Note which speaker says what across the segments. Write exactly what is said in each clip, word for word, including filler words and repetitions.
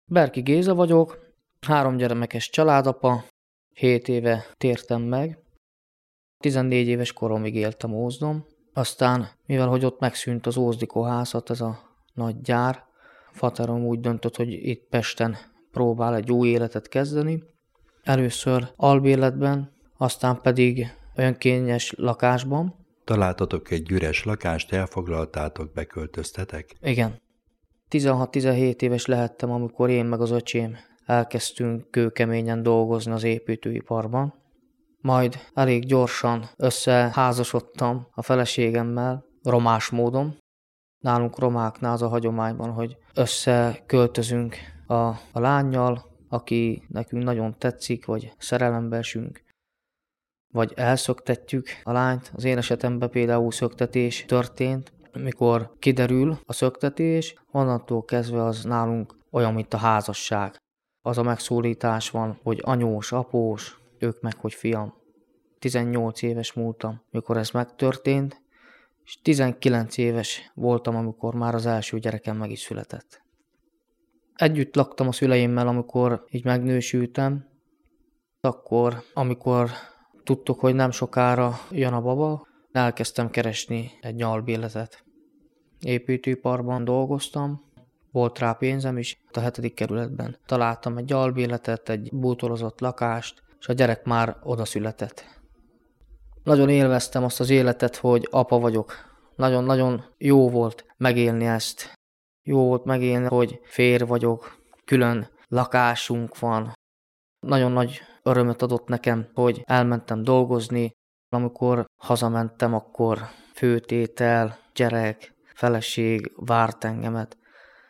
Speaker 1: Berki Géza vagyok, három gyermekes családapa, hét éve tértem meg, tizennégy éves koromig éltem Ózdon, aztán mivel hogy ott megszűnt az Ózdi Kohászat, ez a nagy gyár, faterom úgy döntött, hogy itt Pesten próbál egy új életet kezdeni. Először albérletben, aztán pedig önkényes lakásban.
Speaker 2: Találtatok egy üres lakást, elfoglaltátok, beköltöztetek?
Speaker 1: Igen. tizenhat-tizenhét éves lehettem, amikor én meg az öcsém elkezdtünk kőkeményen dolgozni az építőiparban. Majd elég gyorsan összeházasodtam a feleségemmel, romás módon. Nálunk romáknál az a hagyományban, hogy összeköltözünk a, a lánnyal, aki nekünk nagyon tetszik, vagy szerelembe esünk, vagy elszöktetjük a lányt. Az én esetemben például szöktetés történt. Mikor kiderül a szöktetés, onnantól kezdve az nálunk olyan, mint a házasság. Az a megszólítás van, hogy anyós, após, ők meg, hogy fiam. tizennyolc éves múltam, mikor ez megtörtént, és tizenkilenc éves voltam, amikor már az első gyerekem meg is született. Együtt laktam a szüleimmel, amikor így megnősültem. Akkor, amikor tudtuk, hogy nem sokára jön a baba, elkezdtem keresni egy albérletet. Építőiparban dolgoztam, volt rá pénzem is, a hetedik kerületben találtam egy albérletet, egy bútorozott lakást, és a gyerek már oda született. Nagyon élveztem azt az életet, hogy apa vagyok. Nagyon-nagyon jó volt megélni ezt. Jó volt megélni, hogy férj vagyok, külön lakásunk van. Nagyon nagy örömöt adott nekem, hogy elmentem dolgozni. Amikor hazamentem, akkor főtétel, gyerek, feleség várt engemet.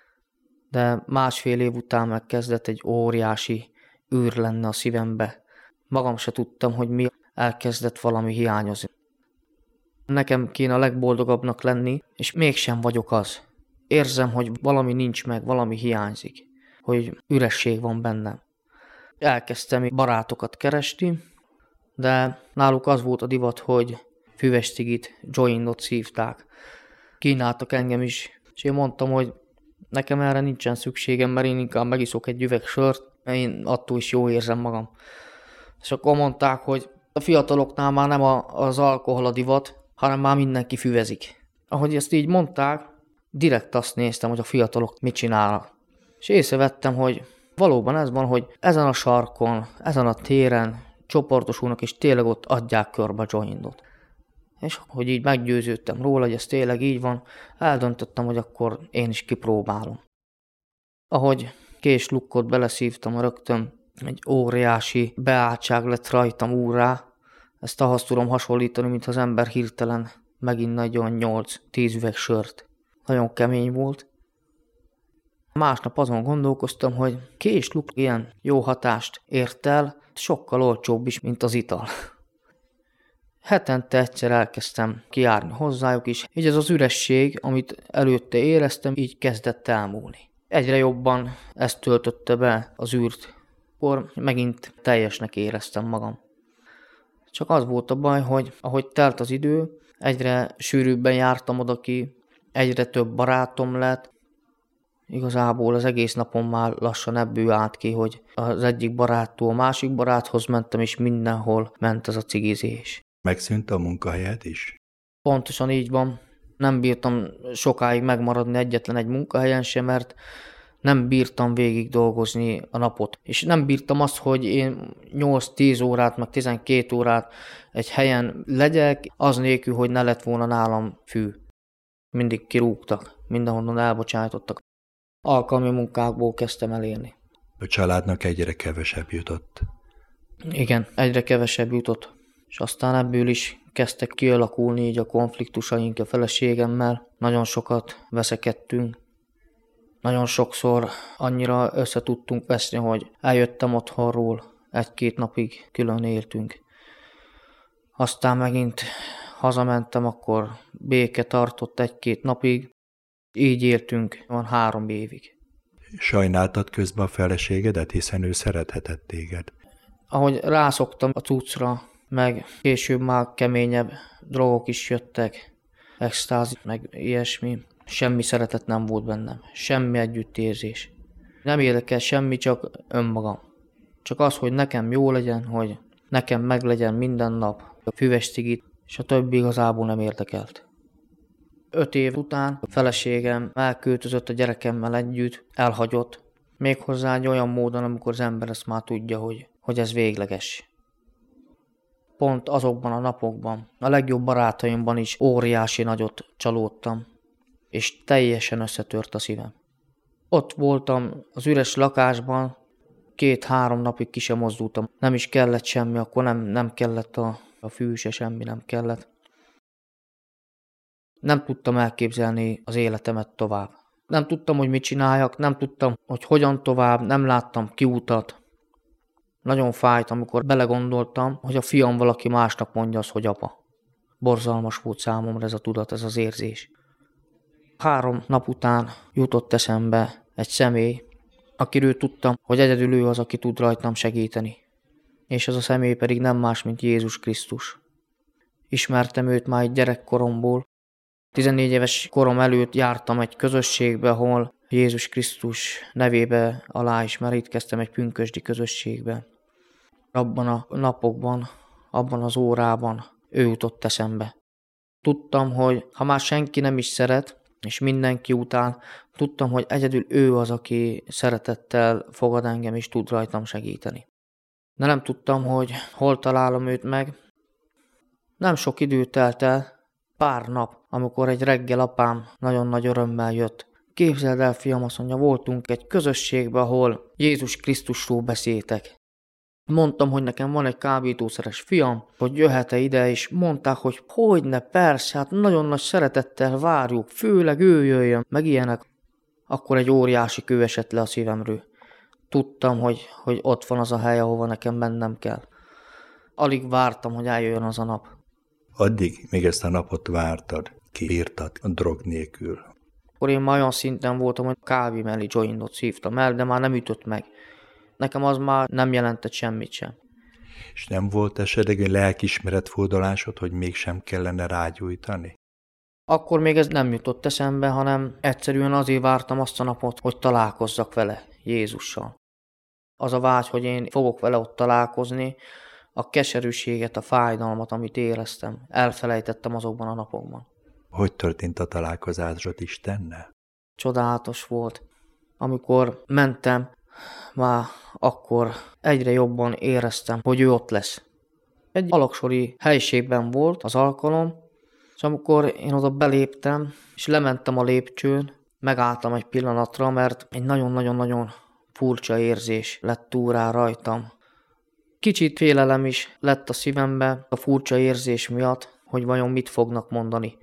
Speaker 1: De másfél év után megkezdett egy óriási űr lenne a szívembe. Magam se tudtam, hogy mi, elkezdett valami hiányozni. Nekem kéne a legboldogabbnak lenni, és mégsem vagyok az. Érzem, hogy valami nincs meg, valami hiányzik, hogy üresség van bennem. Elkezdtem barátokat keresni, de náluk az volt a divat, hogy füves cigit, jointot szívták. Kínáltak engem is, és én mondtam, hogy nekem erre nincsen szükségem, mert én inkább megiszok egy üveg sört, én attól is jól érzem magam. És akkor mondták, hogy a fiataloknál már nem az alkohol a divat, hanem már mindenki füvezik. Ahogy ezt így mondták, direkt azt néztem, hogy a fiatalok mit csinálnak. És észrevettem, hogy valóban ez van, hogy ezen a sarkon, ezen a téren csoportosulnak, és tényleg ott adják körbe a jointot. És hogy így meggyőződtem róla, hogy ez tényleg így van, eldöntöttem, hogy akkor én is kipróbálom. Ahogy kés lukkot beleszívtam rögtön, egy óriási beálltság lett rajtam úrrá. Ezt ahhoz tudom hasonlítani, mint az ember hirtelen meginna egy olyan nyolc-tíz üveg sört. Nagyon kemény volt. Másnap azon gondolkoztam, hogy kés luk ilyen jó hatást ért el, sokkal olcsóbb is, mint az ital. Hetente egyszer elkezdtem kijárni hozzájuk is, így ez az üresség, amit előtte éreztem, így kezdett elmúlni. Egyre jobban ezt töltötte be az űrt, akkor megint teljesnek éreztem magam. Csak az volt a baj, hogy ahogy telt az idő, egyre sűrűbben jártam oda ki, egyre több barátom lett. Igazából az egész napon már lassan ebből állt ki, hogy az egyik baráttól a másik baráthoz mentem, és mindenhol ment ez a cigizés.
Speaker 2: Megszűnt a munkahelyed is?
Speaker 1: Pontosan így van. Nem bírtam sokáig megmaradni egyetlen egy munkahelyen sem, mert nem bírtam végig dolgozni a napot. És nem bírtam azt, hogy én nyolc-tíz órát, meg tizenkét órát egy helyen legyek, az nélkül, hogy ne lett volna nálam fű. Mindig kirúgtak, mindenhonnan elbocsájtottak. Alkalmi munkákból kezdtem elérni.
Speaker 2: A családnak egyre kevesebb jutott.
Speaker 1: Igen, egyre kevesebb jutott. És aztán ebből is kezdtek kialakulni így a konfliktusaink a feleségemmel. Nagyon sokat veszekedtünk. Nagyon sokszor annyira össze tudtunk veszni, hogy eljöttem otthonról, egy-két napig külön éltünk. Aztán megint hazamentem, akkor béke tartott egy-két napig. Így éltünk, van három évig.
Speaker 2: Sajnáltad közben a feleségedet, hiszen ő szerethetett téged.
Speaker 1: Ahogy rászoktam a cuccra, meg később már keményebb drogok is jöttek, extázi, meg ilyesmi. Semmi szeretet nem volt bennem, semmi együttérzés. Nem érdekel semmi, csak önmagam. Csak az, hogy nekem jó legyen, hogy nekem meglegyen minden nap a füves cigit, és a többi igazából nem érdekelt. Öt év után a feleségem elköltözött a gyerekemmel együtt, elhagyott, méghozzá egy olyan módon, amikor az ember ezt már tudja, hogy, hogy ez végleges. Pont azokban a napokban, a legjobb barátaimban is óriási nagyot csalódtam, és teljesen összetört a szívem. Ott voltam az üres lakásban, két-három napig ki sem mozdultam. Nem is kellett semmi, akkor nem, nem kellett a, a fű se, semmi nem kellett. Nem tudtam elképzelni az életemet tovább. Nem tudtam, hogy mit csináljak, nem tudtam, hogy hogyan tovább, nem láttam kiutat. Nagyon fájt, amikor belegondoltam, hogy a fiam valaki másnak mondja azt, hogy apa. Borzalmas volt számomra ez a tudat, ez az érzés. Három nap után jutott eszembe egy személy, akiről tudtam, hogy egyedül ő az, aki tud rajtam segíteni. És ez a személy pedig nem más, mint Jézus Krisztus. Ismertem őt már egy gyerekkoromból. tizennégy éves korom előtt jártam egy közösségbe, ahol Jézus Krisztus nevébe aláismerítkeztem egy pünkösdi közösségbe. Abban a napokban, abban az órában ő jutott eszembe. Tudtam, hogy ha már senki nem is szeret, és mindenki után, tudtam, hogy egyedül ő az, aki szeretettel fogad engem, és tud rajtam segíteni. De nem tudtam, hogy hol találom őt meg. Nem sok idő telt el, pár nap, amikor egy reggel apám nagyon nagy örömmel jött. Képzeld el, fiam, azt mondja, voltunk egy közösségben, ahol Jézus Krisztusról beszéltek. Mondtam, hogy nekem van egy kábítószeres fiam, hogy jöhet-e ide, és mondták, hogy hogyne, persze, hát nagyon nagy szeretettel várjuk, főleg ő jöjjön, meg ilyenek. Akkor egy óriási kő esett le a szívemről. Tudtam, hogy, hogy ott van az a hely, ahova nekem mennem kell. Alig vártam, hogy eljöjjön az a nap.
Speaker 2: Addig még ezt a napot vártad, kiírtad a drog nélkül.
Speaker 1: Akkor én már olyan szinten voltam, hogy kávé mellé jointot szívtam el, de már nem ütött meg. Nekem az már nem jelentett semmit sem.
Speaker 2: És nem volt esetleg egy lelkiismeretfordulásod, hogy mégsem kellene rágyújtani?
Speaker 1: Akkor még ez nem jutott eszembe, hanem egyszerűen azért vártam azt a napot, hogy találkozzak vele, Jézussal. Az a vágy, hogy én fogok vele ott találkozni, a keserűséget, a fájdalmat, amit éreztem, elfelejtettem azokban a napokban.
Speaker 2: Hogy történt a találkozásod Istennel?
Speaker 1: Csodálatos volt. Amikor mentem, már akkor egyre jobban éreztem, hogy ő ott lesz. Egy alaksori helyiségben volt az alkalom, és amikor én oda beléptem, és lementem a lépcsőn, megálltam egy pillanatra, mert egy nagyon-nagyon-nagyon furcsa érzés lett túrá rajtam. Kicsit félelem is lett a szívembe a furcsa érzés miatt, hogy vajon mit fognak mondani.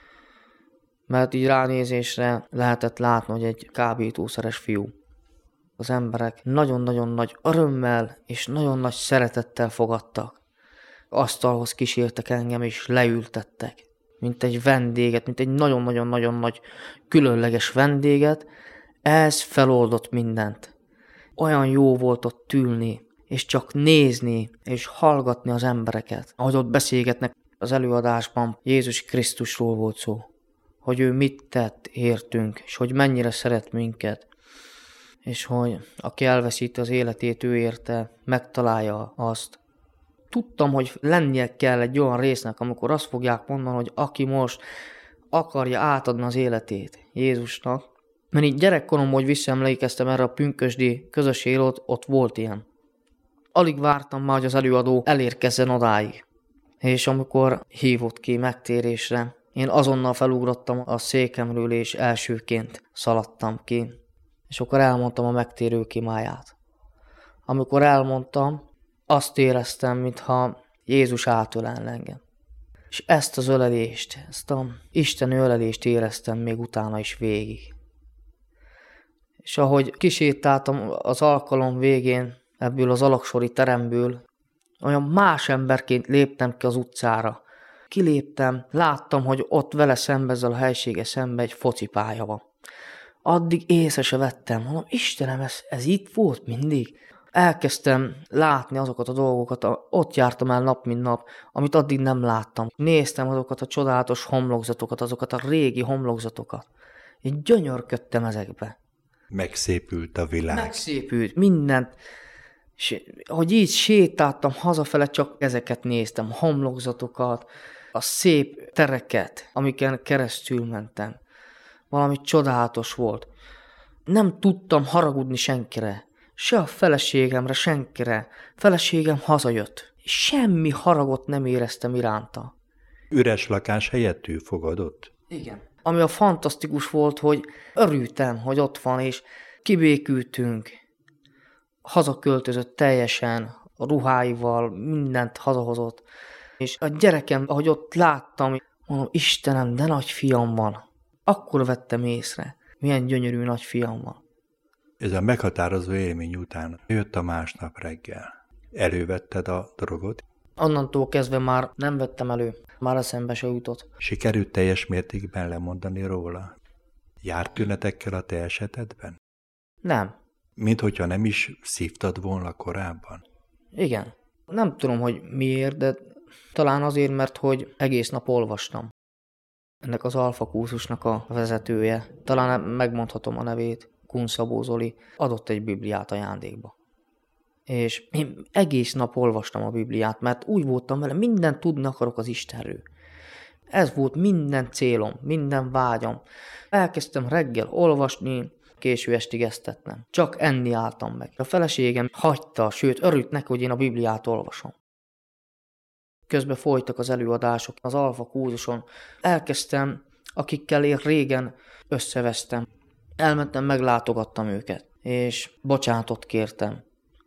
Speaker 1: Mert így ránézésre lehetett látni, hogy egy kábítószeres fiú. Az emberek nagyon-nagyon nagy örömmel és nagyon nagy szeretettel fogadtak. Asztalhoz kísértek engem és leültettek. Mint egy vendéget, mint egy nagyon-nagyon-nagyon nagy különleges vendéget. Ez feloldott mindent. Olyan jó volt ott ülni, és csak nézni, és hallgatni az embereket. Ahogy ott beszélgetnek az előadásban, Jézus Krisztusról volt szó. Hogy ő mit tett értünk, és hogy mennyire szeret minket. És hogy aki elveszíti az életét, ő érte, megtalálja azt. Tudtam, hogy lennie kell egy olyan résznek, amikor azt fogják mondani, hogy aki most akarja átadni az életét Jézusnak. Mert így gyerekkoromban, hogy visszaemlékeztem erre a pünkösdi közösségre, ott, ott volt ilyen. Alig vártam már, hogy az előadó elérkezzen odáig. És amikor hívott ki megtérésre, én azonnal felugrottam a székemről, és elsőként szaladtam ki. És akkor elmondtam a megtérő kimáját. Amikor elmondtam, azt éreztem, mintha Jézus átölelne engem. És ezt az ölelést, ezt a Isten ölelést éreztem még utána is végig. És ahogy kisétáltam az alkalom végén ebből az alaksori teremből, olyan más emberként léptem ki az utcára. Kiléptem, láttam, hogy ott vele szembe, ezzel a helysége szembe egy focipálya van. Addig észre se vettem, mondom, Istenem, ez, ez itt volt mindig. Elkezdtem látni azokat a dolgokat, ott jártam el nap, mint nap, amit addig nem láttam. Néztem azokat a csodálatos homlokzatokat, azokat a régi homlokzatokat. Én gyönyörködtem ezekbe.
Speaker 2: Megszépült a világ.
Speaker 1: Megszépült, mindent. És hogy így sétáltam hazafele, csak ezeket néztem, a homlokzatokat, a szép tereket, amiken keresztül mentem. Valami csodálatos volt. Nem tudtam haragudni senkire, se a feleségemre, senkire. Feleségem hazajött. Semmi haragot nem éreztem iránta.
Speaker 2: Üres lakás helyett ő fogadott?
Speaker 1: Igen. Ami a fantasztikus volt, hogy örültem, hogy ott van, és kibékültünk. Hazaköltözött teljesen, a ruháival, mindent hazahozott. És a gyerekem, ahogy ott láttam, mondom, Istenem, de nagy fiam van. Akkor vettem észre, milyen gyönyörű nagy fiam van.
Speaker 2: Ez a meghatározó élmény után jött a másnap reggel. Elővetted a drogot?
Speaker 1: Onnantól kezdve már nem vettem elő, már eszembe se jutott.
Speaker 2: Sikerült teljes mértékben lemondani róla? Járt tünetekkel a te esetedben?
Speaker 1: Nem.
Speaker 2: Mint hogyha nem is szívtad volna korábban?
Speaker 1: Igen. Nem tudom, hogy miért, de talán azért, mert hogy egész nap olvastam. Ennek az Alfa kurzusnak a vezetője, talán megmondhatom a nevét, Kun Szabó Zoli, adott egy Bibliát ajándékba. És én egész nap olvastam a Bibliát, mert úgy voltam vele, mindent tudni akarok az Istenről. Ez volt minden célom, minden vágyam. Elkezdtem reggel olvasni, késő estig esztettem. Csak enni álltam meg. A feleségem hagyta, sőt örült neki, hogy én a Bibliát olvasom. Közben folytak az előadások az Alfa kurzuson. Elkezdtem, akikkel én régen összevesztem. Elmentem, meglátogattam őket, és bocsánatot kértem.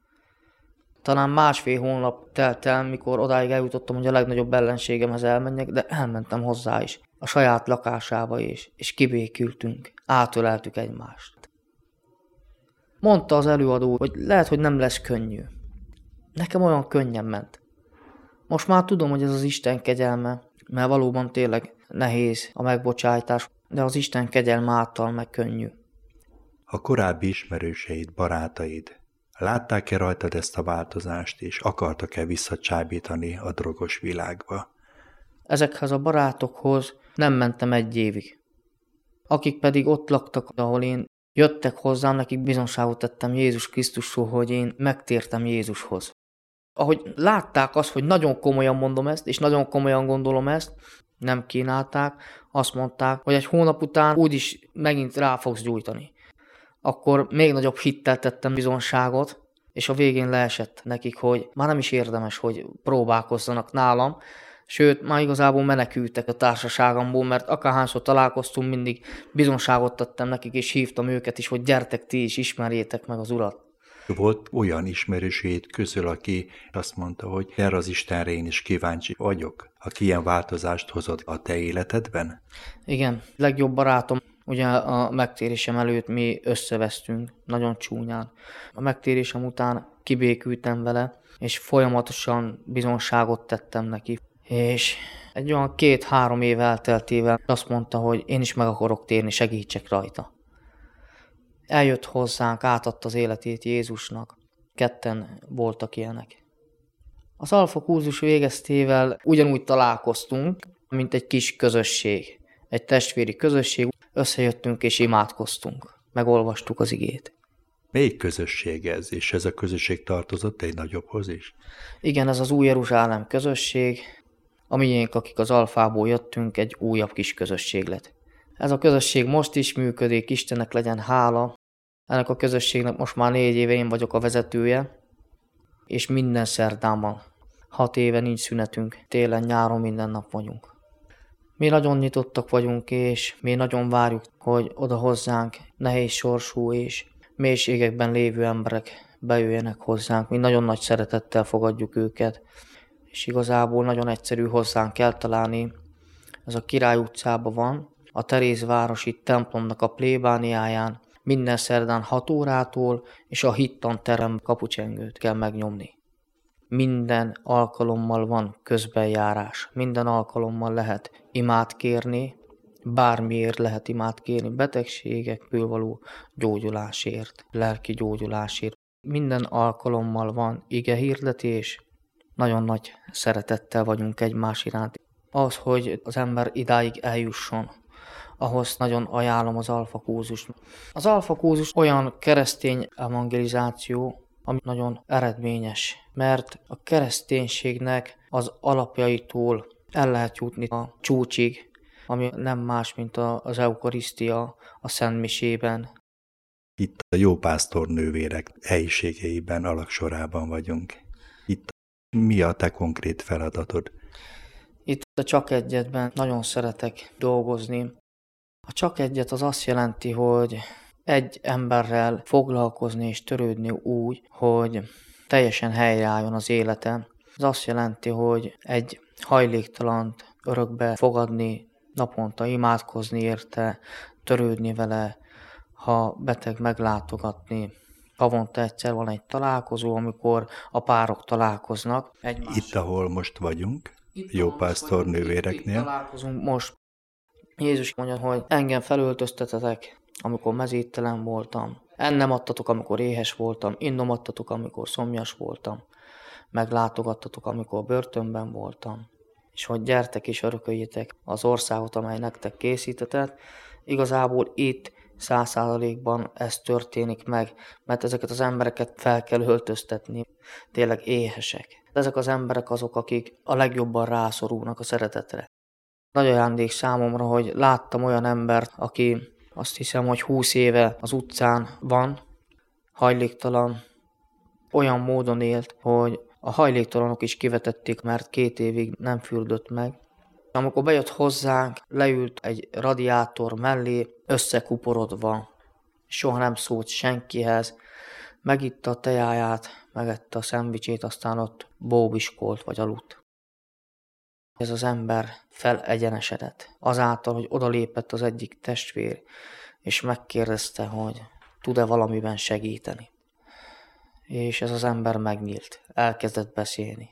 Speaker 1: Talán másfél hónap telt el, mikor odáig eljutottam, hogy a legnagyobb ellenségemhez elmenjek, de elmentem hozzá is, a saját lakásába is, és kibékültünk, átöleltük egymást. Mondta az előadó, hogy lehet, hogy nem lesz könnyű. Nekem olyan könnyen ment. Most már tudom, hogy ez az Isten kegyelme, mert valóban tényleg nehéz a megbocsájtás, de az Isten kegyelme által meg könnyű.
Speaker 2: A korábbi ismerőseid, barátaid látták-e rajtad ezt a változást, és akartak-e visszacsábítani a drogos világba?
Speaker 1: Ezekhez a barátokhoz nem mentem egy évig. Akik pedig ott laktak, ahol én jöttek hozzám, nekik bizonságot tettem Jézus Krisztusról, hogy én megtértem Jézushoz. Ahogy látták azt, hogy nagyon komolyan mondom ezt, és nagyon komolyan gondolom ezt, nem kínálták, azt mondták, hogy egy hónap után úgyis megint rá fogsz gyújtani. Akkor még nagyobb hittel tettem bizonságot, és a végén leesett nekik, hogy már nem is érdemes, hogy próbálkozzanak nálam, sőt, már igazából menekültek a társaságomból, mert akárhányszor találkoztunk, mindig bizonságot tettem nekik, és hívtam őket is, hogy gyertek ti is, ismerjétek meg az Urat.
Speaker 2: Volt olyan ismerősét közül, aki azt mondta, hogy erre az Istenre én is kíváncsi vagyok, aki ilyen változást hozott a te életedben?
Speaker 1: Igen, legjobb barátom, ugye a megtérésem előtt mi összevesztünk, nagyon csúnyán. A megtérésem után kibékültem vele, és folyamatosan bizonságot tettem neki. És egy olyan két-három év elteltével azt mondta, hogy én is meg akarok térni, segítsek rajta. Eljött hozzánk, átadta az életét Jézusnak. Ketten voltak ilyenek. Az Alfa kurzus végeztével ugyanúgy találkoztunk, mint egy kis közösség. Egy testvéri közösség. Összejöttünk és imádkoztunk. Megolvastuk az igét.
Speaker 2: Melyik közösség ez? És ez a közösség tartozott egy nagyobbhoz is?
Speaker 1: Igen, ez az Új Jeruzsálem közösség. A miénk, akik az Alfából jöttünk, egy újabb kis közösség lett. Ez a közösség most is működik, Istennek legyen hála. Ennek a közösségnek most már négy éve én vagyok a vezetője, és minden szerdán van. Hat éve nincs szünetünk, télen, nyáron minden nap vagyunk. Mi nagyon nyitottak vagyunk, és mi nagyon várjuk, hogy oda hozzánk nehéz sorsú és mélységekben lévő emberek bejöjjenek hozzánk. Mi nagyon nagy szeretettel fogadjuk őket, és igazából nagyon egyszerű hozzánk eltalálni. Ez a Király utcában van, a Terézvárosi templomnak a plébániáján, minden szerdán hat órától, és a hittanterem kapucsengőt kell megnyomni. Minden alkalommal van közbenjárás, minden alkalommal lehet imát kérni, bármiért lehet imát kérni, betegségekből való gyógyulásért, lelki gyógyulásért. Minden alkalommal van igehirdetés, nagyon nagy szeretettel vagyunk egymás iránt. Az, hogy az ember idáig eljusson, ahhoz nagyon ajánlom az alfa kurzust. Az alfa kurzus olyan keresztény evangelizáció, ami nagyon eredményes, mert a kereszténységnek az alapjaitól el lehet jutni a csúcsig, ami nem más, mint az eukarisztia a szentmisében.
Speaker 2: Itt a jópásztor nővérek helyiségeiben, alagsorában vagyunk. Itt mi a te konkrét feladatod?
Speaker 1: Itt a Csak Egyetben nagyon szeretek dolgozni. A Csak Egyet az azt jelenti, hogy egy emberrel foglalkozni és törődni úgy, hogy teljesen helyreálljon az élete. Ez azt jelenti, hogy egy hajléktalant örökbe fogadni, naponta imádkozni érte, törődni vele, ha beteg meglátogatni. Havonta egyszer van egy találkozó, amikor a párok találkoznak egymással.
Speaker 2: Itt, ahol most vagyunk, jópásztor nővéreknél.
Speaker 1: Itt találkozunk most. Jézus mondja, hogy engem felöltöztetetek, amikor mezítelen voltam. Ennem adtatok, amikor éhes voltam. Innom adtatok, amikor szomjas voltam. Meglátogattatok, amikor börtönben voltam. És hogy gyertek és örököljétek az országot, amely nektek készítetett. Igazából itt száz százalékban ez történik meg, mert ezeket az embereket fel kell öltöztetni. Tényleg éhesek. Ezek az emberek azok, akik a legjobban rászorulnak a szeretetre. Nagy ajándék számomra, hogy láttam olyan embert, aki azt hiszem, hogy húsz éve az utcán van, hajléktalan, olyan módon élt, hogy a hajléktalanok is kivetették, mert két évig nem fürdött meg. Amikor bejött hozzánk, leült egy radiátor mellé, összekuporodva, soha nem szólt senkihez, megitta a tejáját, megette a szendvicsét, aztán ott bóbiskolt vagy aludt. Ez az ember felegyenesedett, azáltal, hogy odalépett az egyik testvér, és megkérdezte, hogy tud-e valamiben segíteni. És ez az ember megnyílt, elkezdett beszélni.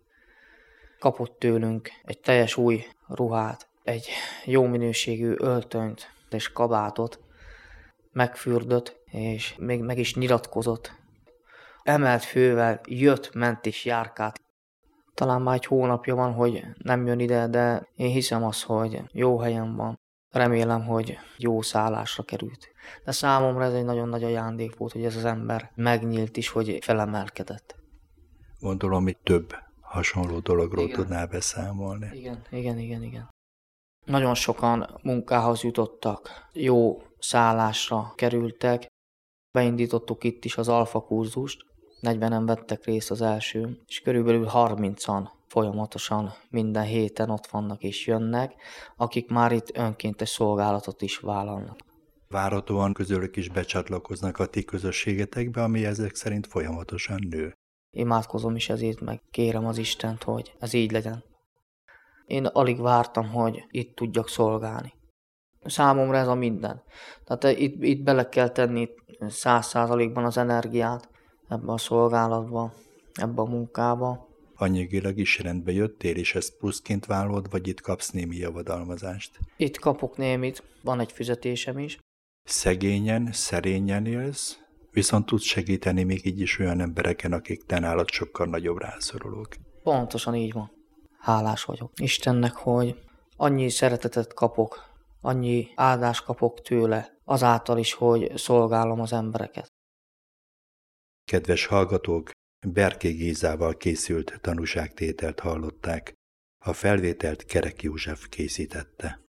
Speaker 1: Kapott tőlünk egy teljes új ruhát, egy jó minőségű öltönyt és kabátot, megfürdött, és még meg is nyilatkozott. Emelt fővel jött, ment és járkált. Talán már egy hónapja van, hogy nem jön ide, de én hiszem azt, hogy jó helyen van. Remélem, hogy jó szállásra került. De számomra ez egy nagyon nagy ajándék volt, hogy ez az ember megnyílt is, hogy felemelkedett.
Speaker 2: Gondolom, hogy több hasonló dologról
Speaker 1: Igen.
Speaker 2: tudnál beszámolni.
Speaker 1: Igen, igen, igen, igen. Nagyon sokan munkához jutottak, jó szállásra kerültek. Beindítottuk itt is az alfa kurzust, negyvenen vettek részt az első, és körülbelül harmincan folyamatosan minden héten ott vannak és jönnek, akik már itt önkéntes szolgálatot is vállalnak.
Speaker 2: Várhatóan közülük is becsatlakoznak a ti közösségetekbe, ami ezek szerint folyamatosan nő.
Speaker 1: Imádkozom is ezért, meg kérem az Istent, hogy ez így legyen. Én alig vártam, hogy itt tudjak szolgálni. Számomra ez a minden. Tehát itt, itt bele kell tenni száz százalékban az energiát ebbe a szolgálatba, ebbe a munkába.
Speaker 2: Anyagilag is rendbe jöttél, és ezt pluszként vállalod, vagy itt kapsz némi javadalmazást?
Speaker 1: Itt kapok némit, van egy fizetésem is.
Speaker 2: Szegényen, szerényen élsz, viszont tudsz segíteni még így is olyan embereken, akik te nálad sokkal nagyobb rászorulók.
Speaker 1: Pontosan így van. Hálás vagyok Istennek, hogy annyi szeretetet kapok, annyi áldást kapok tőle, azáltal is, hogy szolgálom az embereket.
Speaker 2: Kedves hallgatók, Berké Gézával készült tanúságtételt hallották. A felvételt Kerek József készítette.